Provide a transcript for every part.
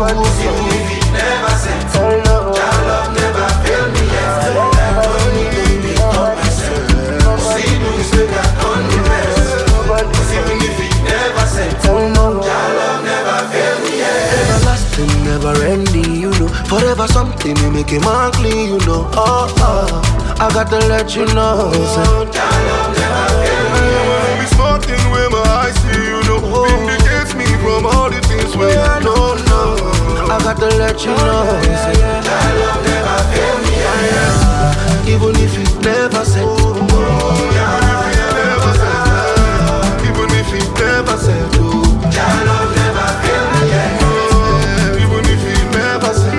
Even if it never sent, your love never failed me yet. I don't need to make up myself. See the mistake I done the best. Even if it never sent, your love never failed me yet. Everlasting, never ending, you know. Forever something, you make it man clean, you know. I got to let you know. Your love never failed me yet. It's nothing where my eyes see, you know. Vindicates me from all the things where I don't know. I got to let you know. Your love never failed me yet. Even if it never said, even if it never said, your love never failed me yet. even if it never said,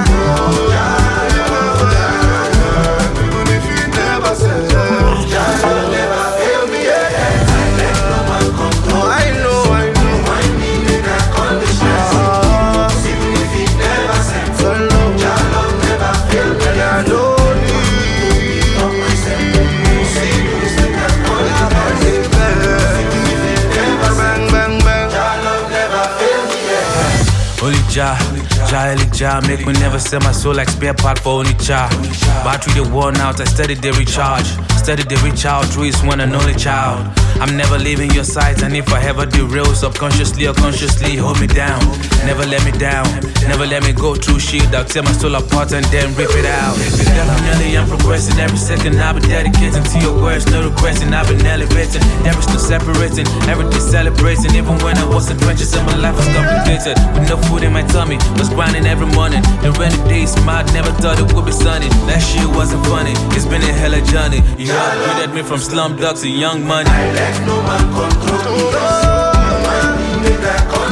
even if it never said, Your love never failed me yet. I let no man control. I know. Mind me make a condition. Even if it never sent, your love never failed me yet. I don't Of myself, see the mistake I done the best. Even if it never sent, your love never failed me yet. Only Jah, make me never sell my soul like spare part for only Jah. Battery they worn out, I steady they recharge. Steady they reach out, true is one and only child. I'm never leaving your sides, and if I ever derail, subconsciously or consciously hold me down. Never let me down, never let me go through shit. I'll tear my soul apart and then rip it out. Definitely I'm progressing every second. I've been dedicating to your words, no regressing. I've been elevating, there is no separating. Everything celebrating, even when I was in trenches and my life was complicated. With no food in my tummy, was grinding every morning. The rainy days, mad, never thought it would be sunny. That shit wasn't funny, it's been a hella journey. You upgraded me from slum dog to young money. I let no man control me. Mind me make a